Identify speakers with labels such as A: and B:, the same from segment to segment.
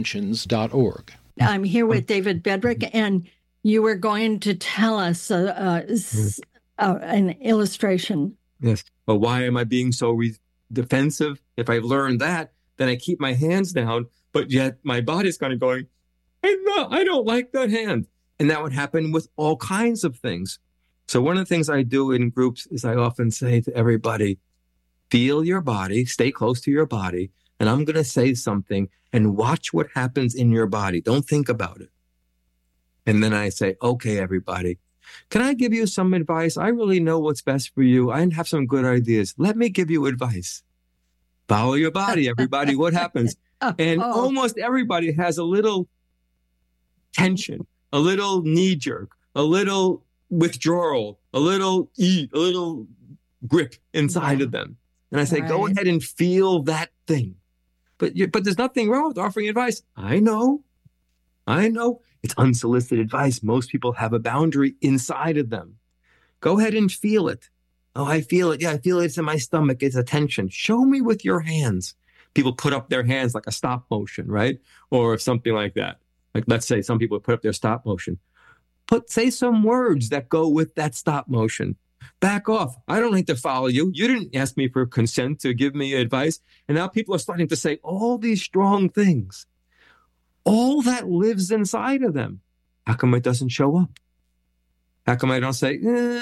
A: Mentions.org.
B: I'm here with David Bedrick, and you were going to tell us an illustration.
C: Yes. Well, why am I being so defensive? If I've learned that, then I keep my hands down, but yet my body's kind of going, I don't like that hand. And that would happen with all kinds of things. So one of the things I do in groups is I often say to everybody, feel your body, stay close to your body, and I'm going to say something and watch what happens in your body. Don't think about it. And then I say, okay, everybody, can I give you some advice? I really know what's best for you. I have some good ideas. Let me give you advice. Follow your body, everybody. What happens? And almost everybody has a little tension, a little knee jerk, a little withdrawal, a little grip inside of them. And I say, go ahead and feel that thing. But there's nothing wrong with offering advice. I know. It's unsolicited advice. Most people have a boundary inside of them. Go ahead and feel it. Oh, I feel it. Yeah, I feel it. It's in my stomach. It's a tension. Show me with your hands. People put up their hands like a stop motion, right? Or something like that. Like, let's say some people put up their stop motion. Say some words that go with that stop motion. Back off. I don't need to follow you. You didn't ask me for consent to give me advice. And now people are starting to say all these strong things. All that lives inside of them. How come it doesn't show up? How come I don't say,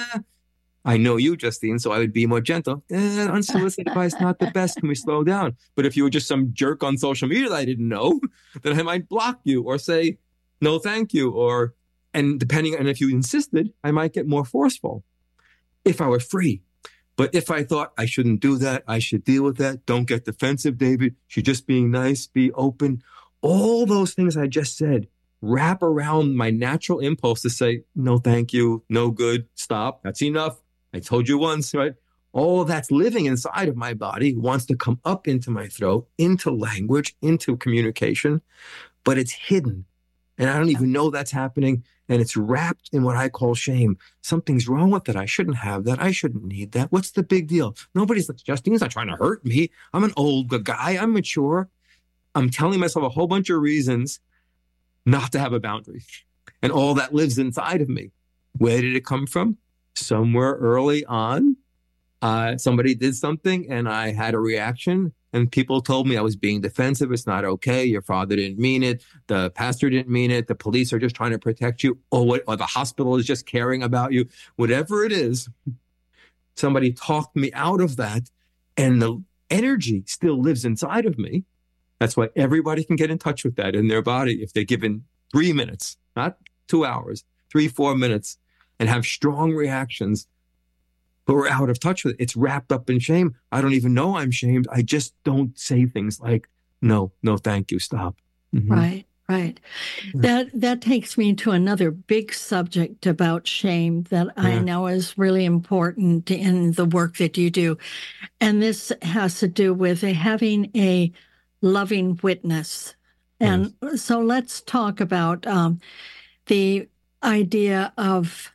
C: I know you, Justine, so I would be more gentle. Unsolicited advice, not the best. Can we slow down? But if you were just some jerk on social media that I didn't know, then I might block you or say, no, thank you. And depending on if you insisted, I might get more forceful if I were free. But if I thought I shouldn't do that, I should deal with that. Don't get defensive, David. You're just being nice, be open. All those things I just said wrap around my natural impulse to say, no, thank you, no good, stop, that's enough. I told you once, right? All that's living inside of my body wants to come up into my throat, into language, into communication, but it's hidden. And I don't even know that's happening. And it's wrapped in what I call shame. Something's wrong with it. I shouldn't have that. I shouldn't need that. What's the big deal? Nobody's like, Justine's not trying to hurt me. I'm an old guy. I'm mature. I'm telling myself a whole bunch of reasons not to have a boundary. And all that lives inside of me. Where did it come from? Somewhere early on, somebody did something and I had a reaction. And people told me I was being defensive. It's not okay. Your father didn't mean it. The pastor didn't mean it. The police are just trying to protect you. Or the hospital is just caring about you. Whatever it is, somebody talked me out of that. And the energy still lives inside of me. That's why everybody can get in touch with that in their body if they're given 3 minutes, not 2 hours, 3-4 minutes, and have strong reactions. But we're out of touch with it. It's wrapped up in shame. I don't even know I'm shamed. I just don't say things like, no, thank you, stop. Mm-hmm.
B: Right. That takes me to another big subject about shame that I know is really important in the work that you do. And this has to do with having a loving witness. And so let's talk about the idea of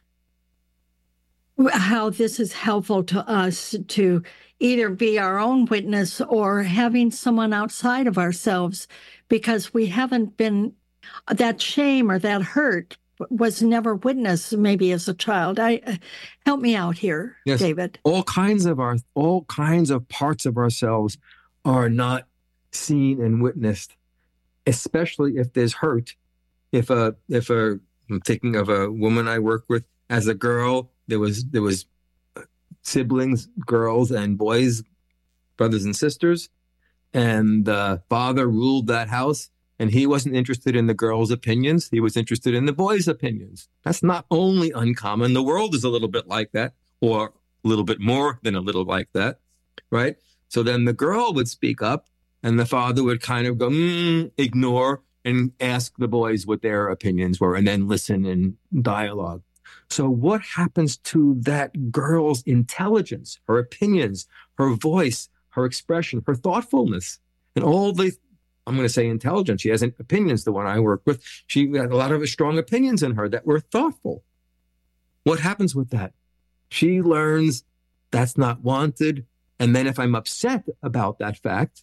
B: how this is helpful to us to either be our own witness or having someone outside of ourselves, because we haven't been, that shame or that hurt was never witnessed maybe as a child. Help me out here, yes, David.
C: All kinds of parts of ourselves are not seen and witnessed, especially if there's hurt. If I'm thinking of a woman I work with as a girl, there was siblings, girls and boys, brothers and sisters, and the father ruled that house, and he wasn't interested in the girls' opinions. He was interested in the boys' opinions. That's not only uncommon. The world is a little bit like that, or a little bit more than a little like that, right? So then the girl would speak up, and the father would kind of go, ignore, and ask the boys what their opinions were, and then listen in dialogue. So what happens to that girl's intelligence, her opinions, her voice, her expression, her thoughtfulness, and all the, I'm going to say intelligence. She has opinions, the one I work with. She had a lot of strong opinions in her that were thoughtful. What happens with that? She learns that's not wanted. And then if I'm upset about that fact,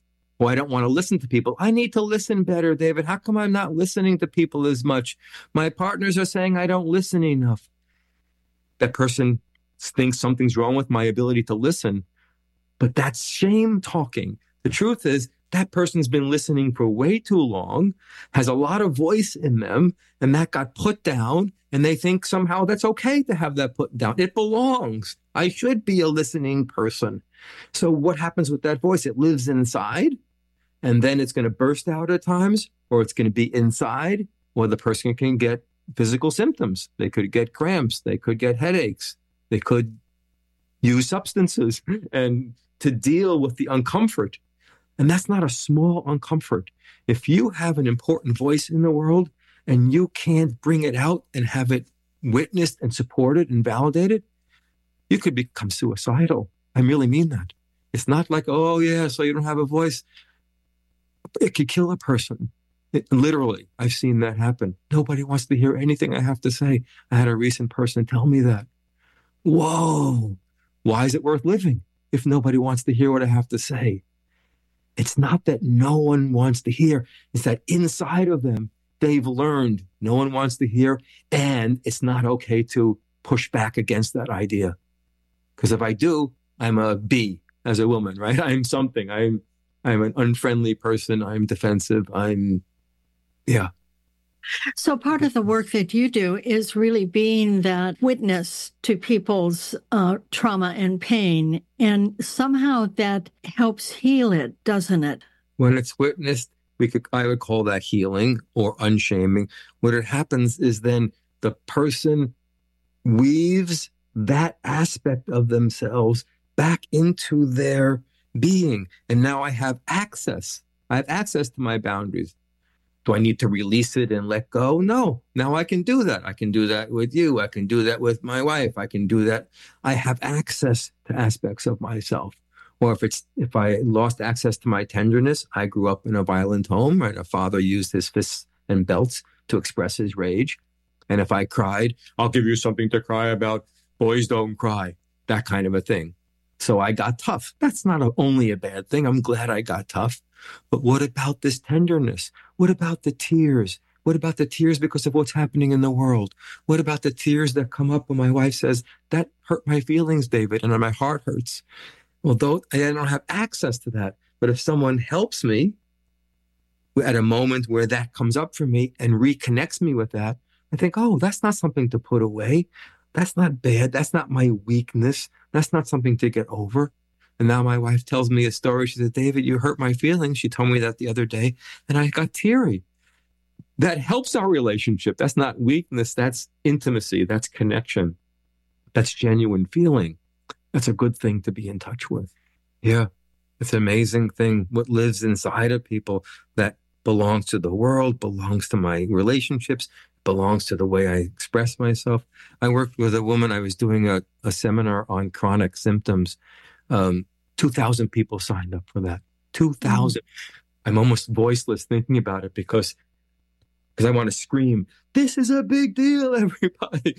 C: Or I don't want to listen to people. I need to listen better, David. How come I'm not listening to people as much? My partners are saying I don't listen enough. That person thinks something's wrong with my ability to listen, but that's shame talking. The truth is that person's been listening for way too long, has a lot of voice in them, and that got put down, and they think somehow that's okay to have that put down. It belongs. I should be a listening person. So what happens with that voice? It lives inside, and then it's going to burst out at times, or it's going to be inside, or the person can get physical symptoms. They could get cramps. They could get headaches. They could use substances and to deal with the uncomfort. And that's not a small uncomfort. If you have an important voice in the world and you can't bring it out and have it witnessed and supported and validated, you could become suicidal. I really mean that. It's not like, oh yeah, so you don't have a voice. It could kill a person. Literally, I've seen that happen. Nobody wants to hear anything I have to say. I had a recent person tell me that. Whoa, why is it worth living if nobody wants to hear what I have to say? It's not that no one wants to hear. It's that inside of them, they've learned no one wants to hear, and it's not okay to push back against that idea. Because if I do, I'm a B as a woman, right? I'm something. I'm an unfriendly person. I'm defensive. Yeah.
B: So part of the work that you do is really being that witness to people's trauma and pain. And somehow that helps heal it, doesn't it?
C: When it's witnessed, I would call that healing or unshaming. What it happens is then the person weaves that aspect of themselves back into their being. And now I have access. I have access to my boundaries. Do I need to release it and let go? No. Now I can do that. I can do that with you. I can do that with my wife. I can do that. I have access to aspects of myself. Or if I lost access to my tenderness, I grew up in a violent home, right? A father used his fists and belts to express his rage. And if I cried, I'll give you something to cry about. Boys don't cry. That kind of a thing. So I got tough. That's not only a bad thing. I'm glad I got tough. But what about this tenderness? What about the tears? What about the tears because of what's happening in the world? What about the tears that come up when my wife says, that hurt my feelings, David, and my heart hurts? Although I don't have access to that. But if someone helps me at a moment where that comes up for me and reconnects me with that, I think, oh, that's not something to put away. That's not bad. That's not my weakness. That's not something to get over. And now my wife tells me a story. She said, David, you hurt my feelings. She told me that the other day, and I got teary. That helps our relationship. That's not weakness. That's intimacy. That's connection. That's genuine feeling. That's a good thing to be in touch with. Yeah, it's an amazing thing. What lives inside of people that belongs to the world, belongs to my relationships, belongs to the way I express myself. I worked with a woman. I was doing a seminar on chronic symptoms. 2,000 people signed up for that. 2,000. I'm almost voiceless thinking about it because I want to scream, this is a big deal, everybody.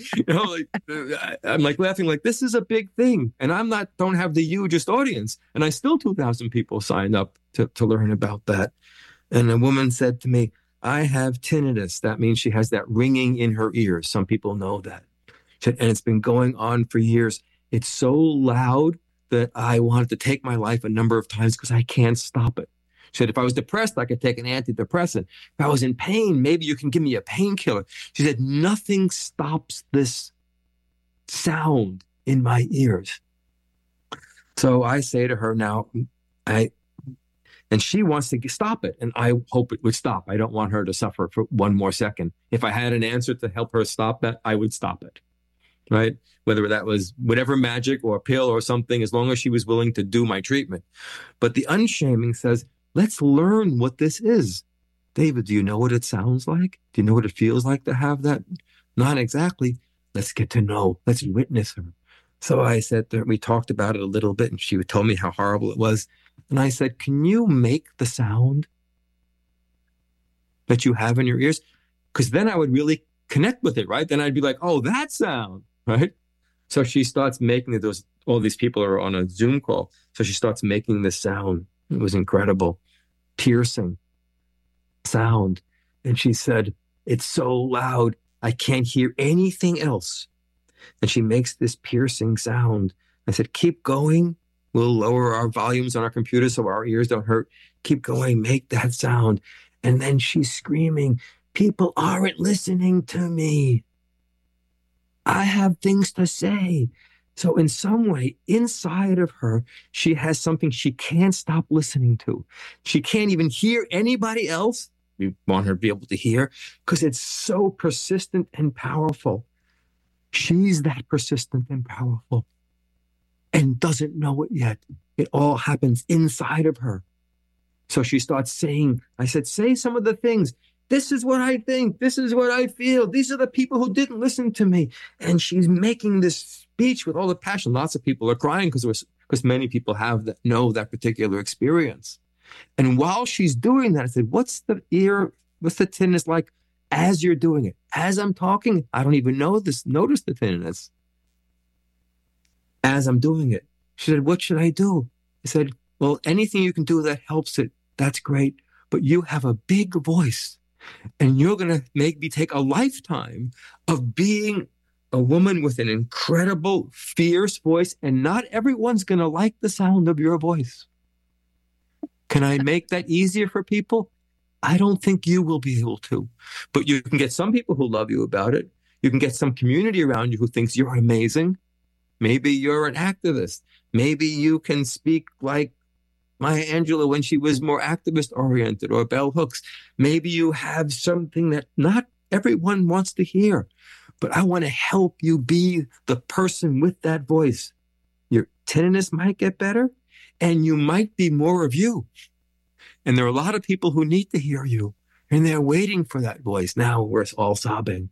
C: I'm like laughing like, this is a big thing. And don't have the hugest audience. And I still 2,000 people signed up to learn about that. And a woman said to me, I have tinnitus. That means she has that ringing in her ears. Some people know that. And it's been going on for years. It's so loud that I wanted to take my life a number of times because I can't stop it. She said, if I was depressed, I could take an antidepressant. If I was in pain, maybe you can give me a painkiller. She said, nothing stops this sound in my ears. So I say to her now, and she wants to stop it. And I hope it would stop. I don't want her to suffer for one more second. If I had an answer to help her stop that, I would stop it. Right? Whether that was whatever magic or a pill or something, as long as she was willing to do my treatment. But the unshaming says, let's learn what this is. David, do you know what it sounds like? Do you know what it feels like to have that? Not exactly. Let's get to know. Let's witness her. So I said that we talked about it a little bit and she told me how horrible it was. And I said, can you make the sound that you have in your ears? Because then I would really connect with it, right? Then I'd be like, oh, that sound, right? So she starts making it. All these people are on a Zoom call. So she starts making this sound. It was incredible. piercing sound. And she said, it's so loud, I can't hear anything else. And she makes this piercing sound. I said, keep going. We'll lower our volumes on our computer so our ears don't hurt. Keep going, make that sound. And then she's screaming, people aren't listening to me. I have things to say. So in some way, inside of her, she has something she can't stop listening to. She can't even hear anybody else. We want her to be able to hear because it's so persistent and powerful. She's that persistent and powerful and doesn't know it yet. It all happens inside of her. So she starts saying, I said, say some of the things. This is what I think. This is what I feel. These are the people who didn't listen to me. And she's making this speech with all the passion. Lots of people are crying because many people know that particular experience. And while she's doing that, I said, what's the tinnitus like as you're doing it? As I'm talking, I don't even notice the tinnitus. As I'm doing it, she said, what should I do? I said, well, anything you can do that helps it, that's great. But you have a big voice. And you're going to make me take a lifetime of being a woman with an incredible, fierce voice, and not everyone's going to like the sound of your voice. Can I make that easier for people? I don't think you will be able to. But you can get some people who love you about it. You can get some community around you who thinks you're amazing. Maybe you're an activist. Maybe you can speak like Maya Angelou when she was more activist-oriented, or Bell Hooks. Maybe you have something that not everyone wants to hear, but I want to help you be the person with that voice. Your tinnitus might get better, and you might be more of you. And there are a lot of people who need to hear you, and they're waiting for that voice. Now we're all sobbing.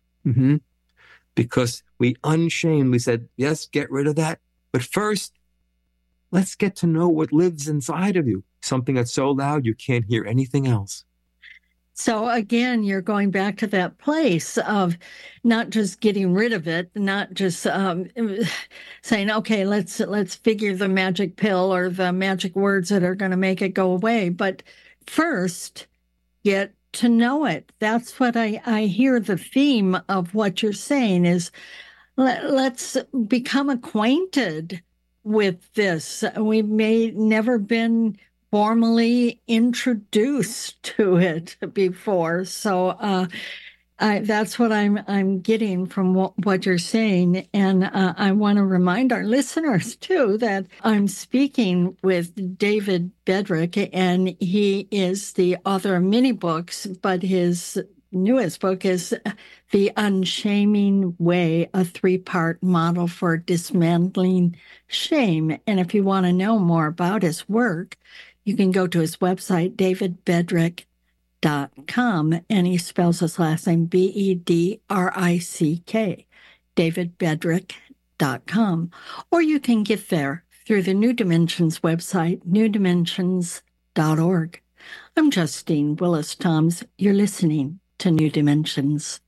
C: Because we unshamed, we said, yes, get rid of that. But first, let's get to know what lives inside of you. Something that's so loud you can't hear anything else.
B: So again, you're going back to that place of not just getting rid of it, not just saying, okay, let's figure the magic pill or the magic words that are going to make it go away. But first, get to know it. That's what I hear the theme of what you're saying is let's become acquainted with this. We may never been formally introduced to it before. So that's what I'm getting from what you're saying. And I want to remind our listeners, too, that I'm speaking with David Bedrick, and he is the author of many books, but his newest book is The Unshaming Way, a 3-part model for dismantling shame. And if you want to know more about his work, you can go to his website, davidbedrick.com, and he spells his last name Bedrick, davidbedrick.com. Or you can get there through the New Dimensions website, newdimensions.org. I'm Justine Willis-Toms. You're listening to New Dimensions.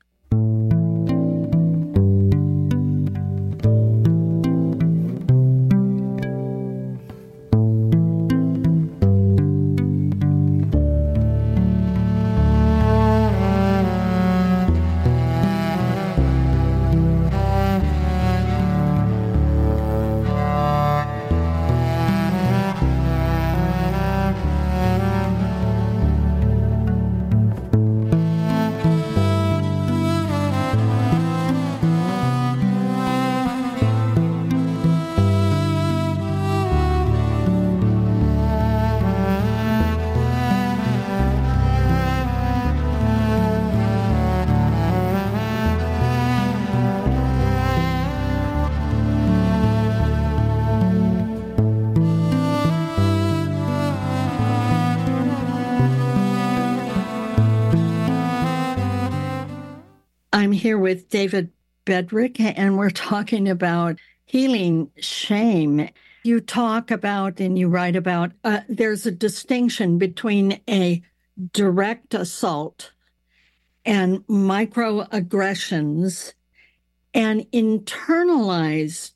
B: I'm here with David Bedrick, and we're talking about healing shame. You talk about and you write about there's a distinction between a direct assault and microaggressions and internalized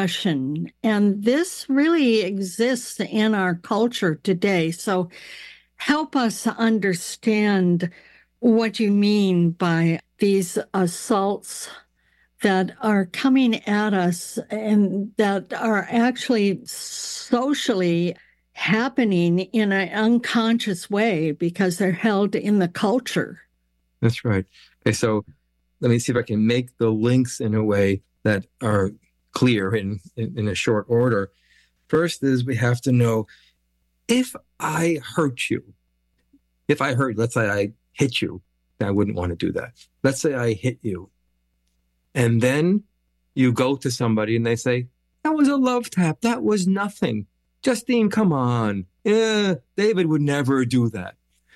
B: oppression. And this really exists in our culture today. So help us understand what you mean by these assaults that are coming at us and that are actually socially happening in an unconscious way because they're held in the culture.
C: That's right. Okay, so let me see if I can make the links in a way that are clear in a short order. First is we have to know, if I hurt you, let's say I hit you, I wouldn't want to do that. Let's say I hit you. And then you go to somebody and they say, that was a love tap. That was nothing. Justine, come on. David would never do that.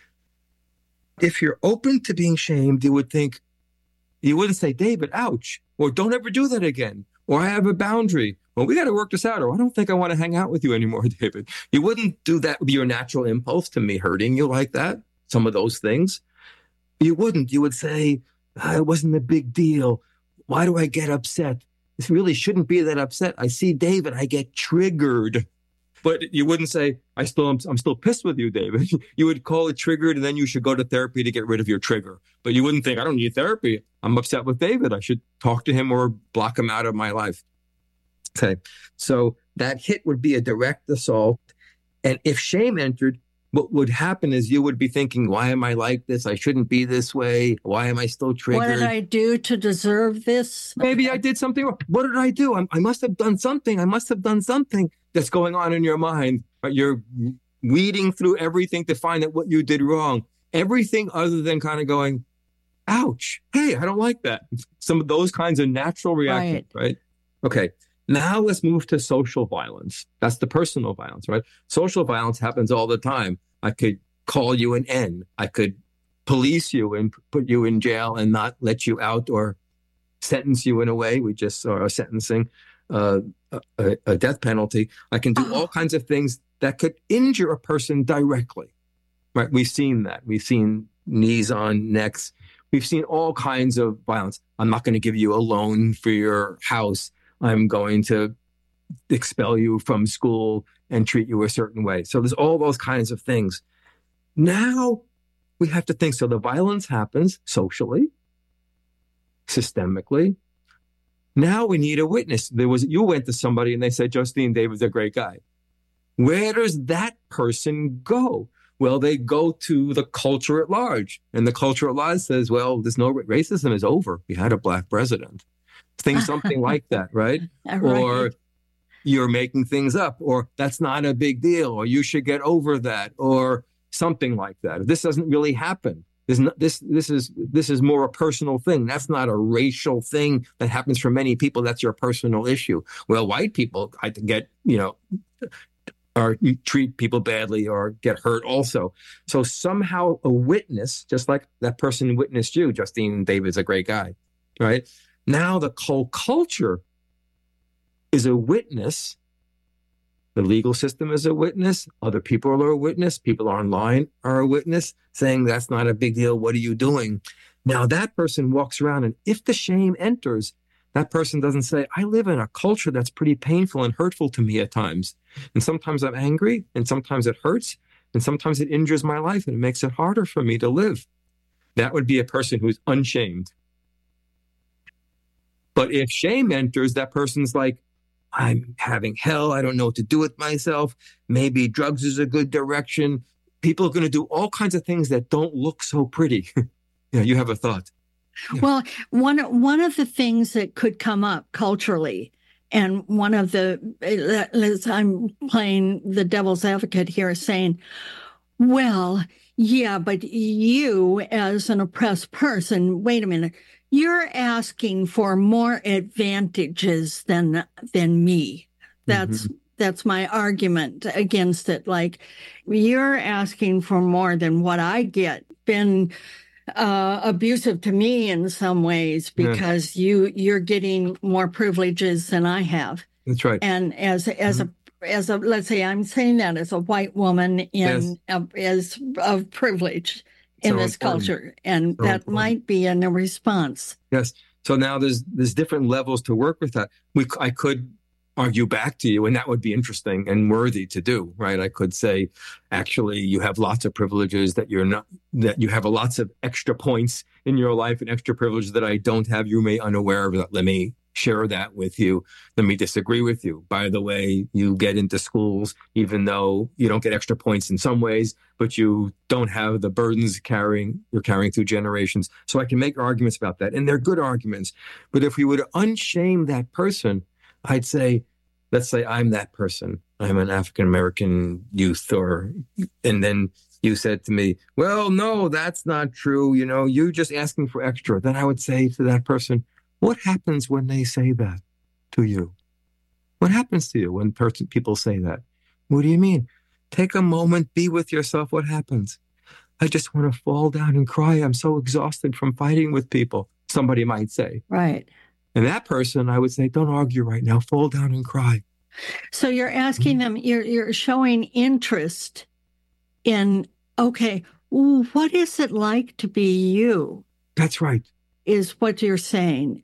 C: If you're open to being shamed, you wouldn't say, David, ouch, or don't ever do that again, or I have a boundary, or we got to work this out, or I don't think I want to hang out with you anymore, David. You wouldn't do that with your natural impulse to me hurting you like that, some of those things. You wouldn't. You would say, it wasn't a big deal. Why do I get upset? This really shouldn't be that upset. I see David, I get triggered. But you wouldn't say, I'm still pissed with you, David. You would call it triggered, and then you should go to therapy to get rid of your trigger. But you wouldn't think, I don't need therapy. I'm upset with David. I should talk to him or block him out of my life. Okay, so that hit would be a direct assault. And if shame entered, what would happen is you would be thinking, why am I like this? I shouldn't be this way. Why am I still triggered?
B: What did I do to deserve this?
C: Maybe I did something wrong. What did I do? I must have done something. I must have done something that's going on in your mind. But you're weeding through everything to find out what you did wrong. Everything other than kind of going, ouch, hey, I don't like that. Some of those kinds of natural reactions, right? Okay. Now let's move to social violence. That's the personal violence, right? Social violence happens all the time. I could call you an N. I could police you and put you in jail and not let you out, or sentence you in a way. We just saw a sentencing, a death penalty. I can do all kinds of things that could injure a person directly, right? We've seen that. We've seen knees on necks. We've seen all kinds of violence. I'm not going to give you a loan for your house. I'm going to expel you from school and treat you a certain way. So there's all those kinds of things. Now we have to think, so the violence happens socially, systemically. Now we need a witness. You went to somebody and they said, Justine, David's a great guy. Where does that person go? Well, they go to the culture at large. And the culture at large says, well, there's no racism is over. We had a black president. Things, something like that, right?
B: Right?
C: Or you're making things up, or that's not a big deal, or you should get over that, or something like that. This doesn't really happen. This is more a personal thing. That's not a racial thing that happens for many people. That's your personal issue. Well, white people, I get, or treat people badly or get hurt also. So somehow a witness, just like that person witnessed you, Justine, David's a great guy, right? Now the whole culture is a witness. The legal system is a witness. Other people are a witness. People online are a witness, saying that's not a big deal. What are you doing? Now that person walks around, and if the shame enters, that person doesn't say, I live in a culture that's pretty painful and hurtful to me at times. And sometimes I'm angry, and sometimes it hurts, and sometimes it injures my life, and it makes it harder for me to live. That would be a person who's unshamed. But if shame enters, that person's like, I'm having hell. I don't know what to do with myself. Maybe drugs is a good direction. People are going to do all kinds of things that don't look so pretty. Yeah, you have a thought.
B: Yeah. Well, one of the things that could come up culturally, and one of I'm playing the devil's advocate here, saying, well, yeah, but you as an oppressed person, wait a minute. You're asking for more advantages than me. That's my argument against it. Like, you're asking for more than what I get. Been abusive to me in some ways because you're getting more privileges than I have.
C: That's right.
B: And as a let's say I'm saying that as a white woman as of privilege in this culture, and that might be in a response.
C: Yes. So now there's different levels to work with that. I could argue back to you, and that would be interesting and worthy to do, right? I could say, actually, you have lots of privileges that you have lots of extra points in your life and extra privileges that I don't have. You may be unaware of that. Let me share that with you. Let me disagree with you. By the way, you get into schools, even though you don't get extra points in some ways, but you don't have the burdens you're carrying through generations. So I can make arguments about that. And they're good arguments. But if we would unshame that person, I'd say, let's say I'm that person. I'm an African-American youth, and then you said to me, well, no, that's not true. You're just asking for extra. Then I would say to that person, what happens when they say that to you? What happens to you when people say that? What do you mean? Take a moment, be with yourself. What happens? I just want to fall down and cry. I'm so exhausted from fighting with people, somebody might say.
B: Right.
C: And that person, I would say, don't argue right now. Fall down and cry.
B: So you're asking them, you're showing interest in, okay, what is it like to be you?
C: That's right.
B: Is what you're saying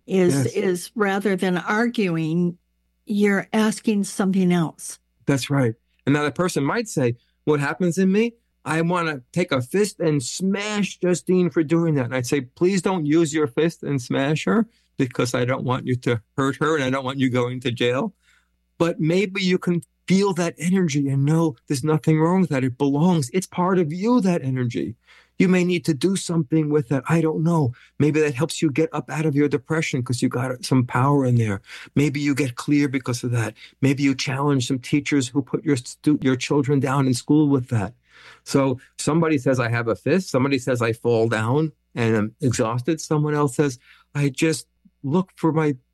B: is rather than arguing, you're asking something else.
C: That's right. And now the person might say, what happens in me? I want to take a fist and smash Justine for doing that. And I'd say, please don't use your fist and smash her, because I don't want you to hurt her and I don't want you going to jail. But maybe you can feel that energy and know there's nothing wrong with that. It belongs. It's part of you, that energy. You may need to do something with that. I don't know. Maybe that helps you get up out of your depression because you got some power in there. Maybe you get clear because of that. Maybe you challenge some teachers who put your children down in school with that. So somebody says, I have a fist. Somebody says, I fall down and I'm exhausted. Someone else says, I just look for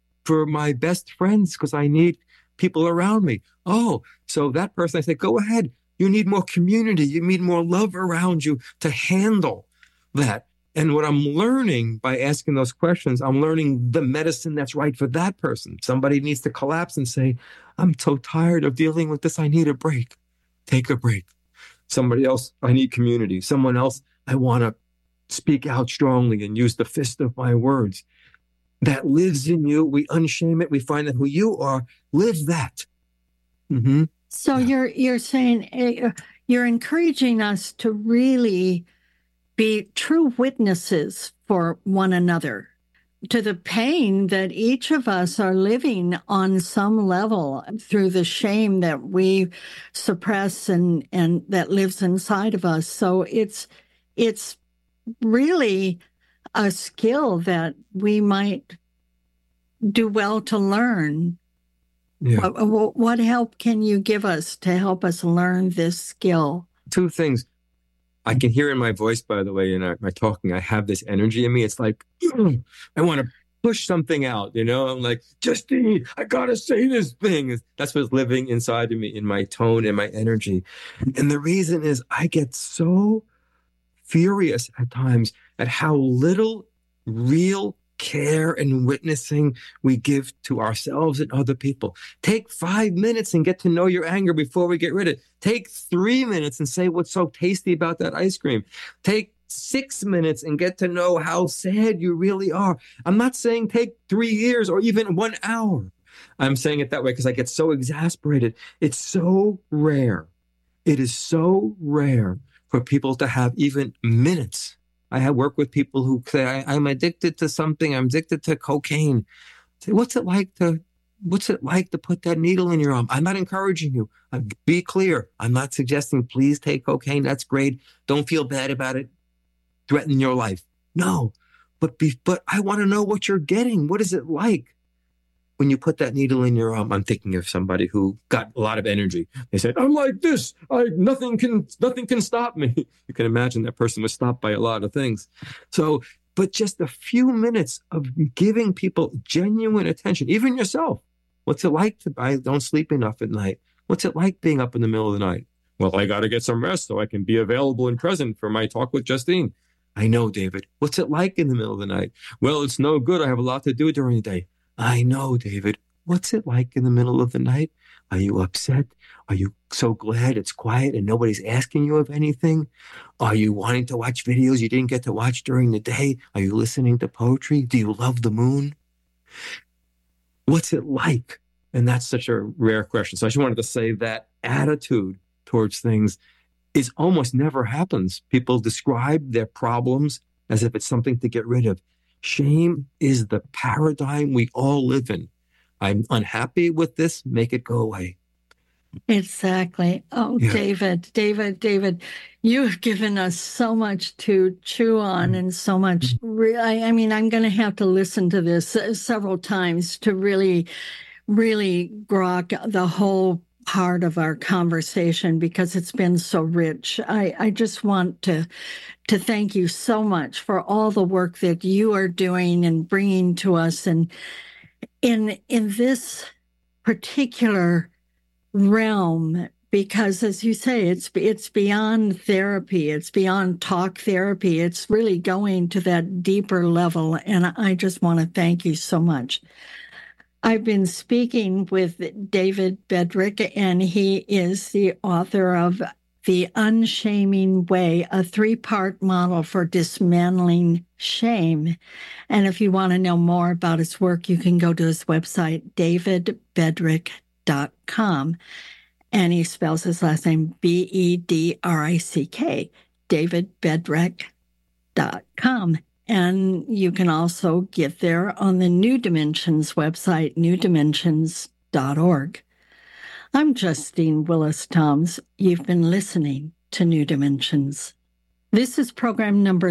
C: my best friends because I need people around me. Oh, so that person, I say, go ahead. You need more community. You need more love around you to handle that. And what I'm learning by asking those questions, I'm learning the medicine that's right for that person. Somebody needs to collapse and say, I'm so tired of dealing with this. I need a break. Take a break. Somebody else, I need community. Someone else, I want to speak out strongly and use the fist of my words. That lives in you. We unshame it. We find out who you are. Live that. Mm-hmm.
B: So you're saying, you're encouraging us to really be true witnesses for one another to the pain that each of us are living on some level through the shame that we suppress and that lives inside of us. So it's really a skill that we might do well to learn. Yeah. What help can you give us to help us learn this skill?
C: Two things. I can hear in my voice, by the way, in my talking, I have this energy in me. It's like, I want to push something out, I'm like, Justine, I got to say this thing. That's what's living inside of me in my tone and my energy. And the reason is I get so furious at times at how little real care and witnessing we give to ourselves and other people. Take 5 minutes and get to know your anger before we get rid of it. Take 3 minutes and say what's so tasty about that ice cream. Take 6 minutes and get to know how sad you really are. I'm not saying take 3 years or even 1 hour. I'm saying it that way because I get so exasperated. It's so rare. It is so rare for people to have even minutes. I have worked with people who say, I'm addicted to something. I'm addicted to cocaine. I say, what's it like to put that needle in your arm? I'm not encouraging you. Be clear. I'm not suggesting please take cocaine. That's great. Don't feel bad about it. Threaten your life. No, but I want to know what you're getting. What is it like when you put that needle in your arm? I'm thinking of somebody who got a lot of energy. They said, I'm like this. Nothing can stop me. You can imagine that person was stopped by a lot of things. So, but just a few minutes of giving people genuine attention, even yourself. What's it like I don't sleep enough at night? What's it like being up in the middle of the night? Well, I got to get some rest so I can be available and present for my talk with Justine. I know, David. What's it like in the middle of the night? Well, it's no good. I have a lot to do during the day. I know, David. What's it like in the middle of the night? Are you upset? Are you so glad it's quiet and nobody's asking you of anything? Are you wanting to watch videos you didn't get to watch during the day? Are you listening to poetry? Do you love the moon? What's it like? And that's such a rare question. So I just wanted to say that attitude towards things is almost never happens. People describe their problems as if it's something to get rid of. Shame is the paradigm we all live in. I'm unhappy with this, make it go away.
B: Exactly. Oh, yeah. David, you have given us so much to chew on and so much. I mean, I'm going to have to listen to this several times to really grok the whole part of our conversation because it's been so rich. I just want to thank you so much for all the work that you are doing and bringing to us. And in this particular realm, because as you say, it's beyond therapy, it's beyond talk therapy, it's really going to that deeper level. And I just want to thank you so much. I've been speaking with David Bedrick, and he is the author of The Unshaming Way, a 3-part model for dismantling shame. And if you want to know more about his work, you can go to his website, davidbedrick.com. And he spells his last name Bedrick, davidbedrick.com. And you can also get there on the New Dimensions website, newdimensions.org. I'm Justine Willis-Toms. You've been listening to New Dimensions. This is program number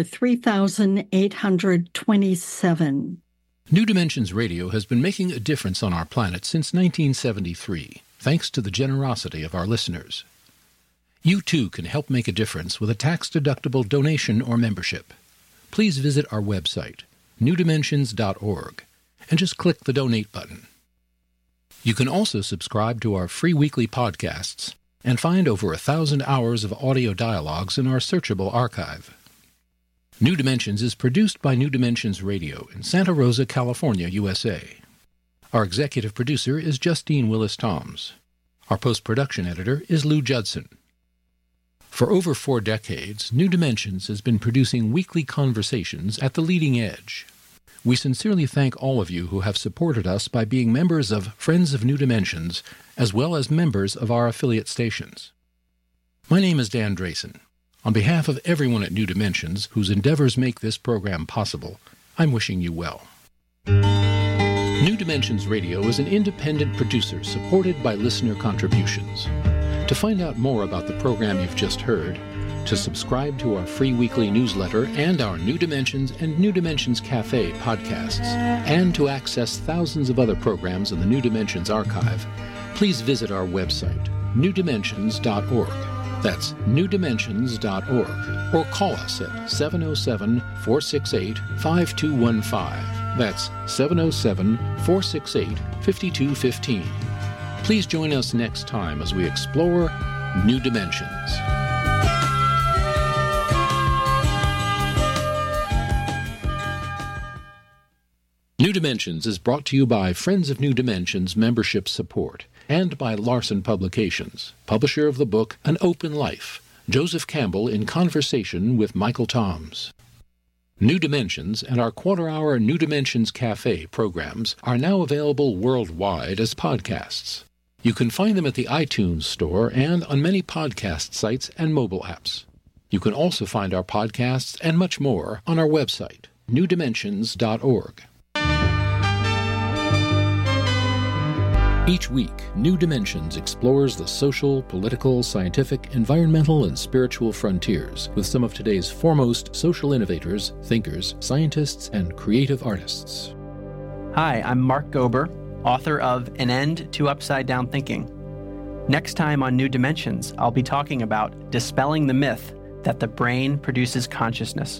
B: 3827.
A: New Dimensions Radio has been making a difference on our planet since 1973, thanks to the generosity of our listeners. You too can help make a difference with a tax-deductible donation or membership. Please visit our website, newdimensions.org, and just click the donate button. You can also subscribe to our free weekly podcasts and find over 1,000 hours of audio dialogues in our searchable archive. New Dimensions is produced by New Dimensions Radio in Santa Rosa, California, USA. Our executive producer is Justine Willis-Toms. Our post-production editor is Lou Judson. For over 4 decades, New Dimensions has been producing weekly conversations at the leading edge. We sincerely thank all of you who have supported us by being members of Friends of New Dimensions, as well as members of our affiliate stations. My name is Dan Drayson. On behalf of everyone at New Dimensions, whose endeavors make this program possible, I'm wishing you well. New Dimensions Radio is an independent producer supported by listener contributions. To find out more about the program you've just heard, to subscribe to our free weekly newsletter and our New Dimensions and New Dimensions Cafe podcasts, and to access thousands of other programs in the New Dimensions archive, please visit our website, newdimensions.org. That's newdimensions.org. Or call us at 707-468-5215. That's 707-468-5215. Please join us next time as we explore New Dimensions. New Dimensions is brought to you by Friends of New Dimensions membership support and by Larson Publications, publisher of the book An Open Life, Joseph Campbell in conversation with Michael Toms. New Dimensions and our quarter-hour New Dimensions Cafe programs are now available worldwide as podcasts. You can find them at the iTunes Store and on many podcast sites and mobile apps. You can also find our podcasts and much more on our website, newdimensions.org. Each week, New Dimensions explores the social, political, scientific, environmental, and spiritual frontiers with some of today's foremost social innovators, thinkers, scientists, and creative artists.
D: Hi, I'm Mark Gober, author of An End to Upside Down Thinking. Next time on New Dimensions, I'll be talking about dispelling the myth that the brain produces consciousness.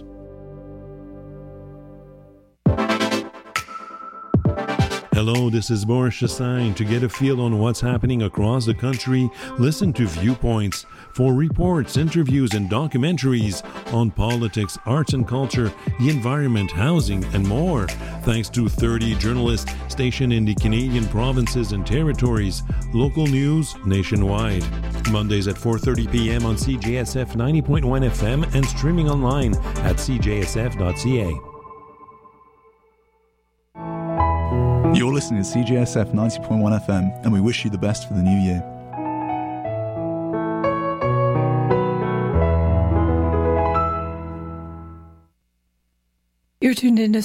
E: Hello, this is Boris Chassagne. To get a feel on what's happening across the country, listen to Viewpoints for reports, interviews, and documentaries on politics, arts and culture, the environment, housing, and more. Thanks to 30 journalists stationed in the Canadian provinces and territories. Local news nationwide. Mondays at 4:30 p.m. on CJSF 90.1 FM and streaming online at cjsf.ca.
F: You're listening to CJSF 90.1 FM, and we wish you the best for the new year.
G: You're tuned into